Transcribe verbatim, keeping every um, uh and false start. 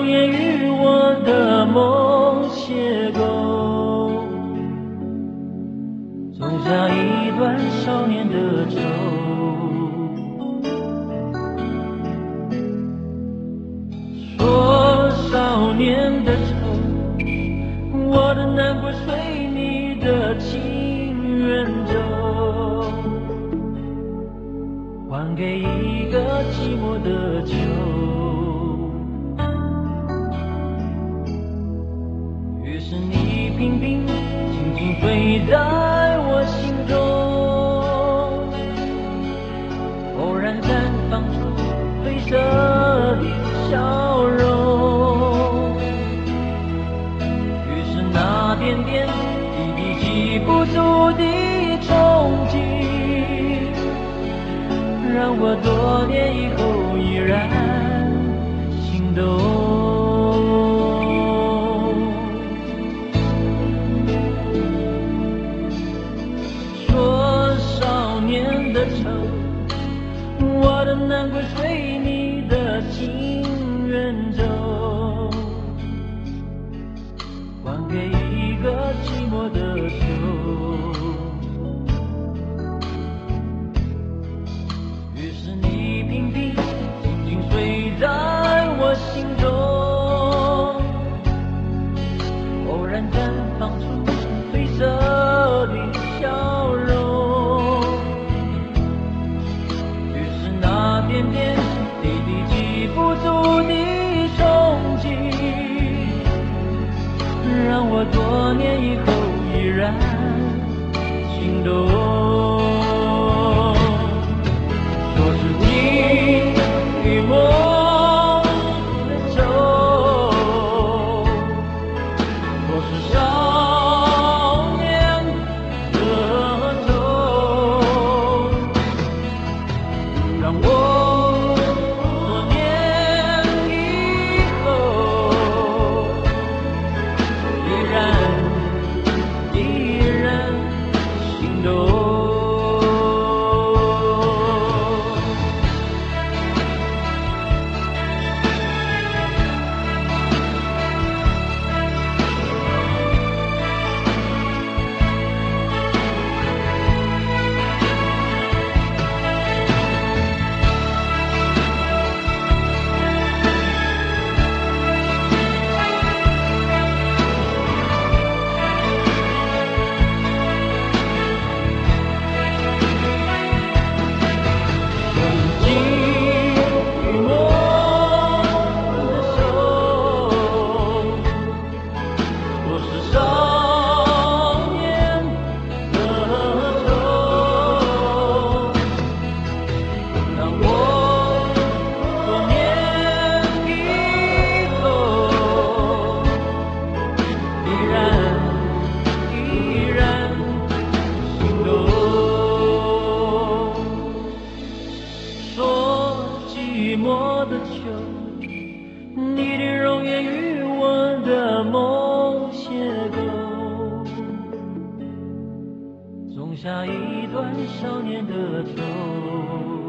颜与我的梦邂逅，种下一段少年的愁。说少年的愁，我的难过随你的情远走，还给一个寂寞的秋。于是你频频轻轻飞在我心中，偶然绽放出褪色的笑容。于是那点点滴滴记不住的憧憬，让我多年以后依然心动。说少年的愁，我的难过随你的情远走，还给一个寂寞的秋。于是你频频静静睡在我心中，偶然绽放出褪色的笑容。于是那点点滴滴记不住的憧憬，让我多年以后依然心动。说是情与梦的愁，说是少年的愁，让我多年以后依然依然心动。寂寞的秋，你的容颜与我的梦邂逅，种下一段少年的愁。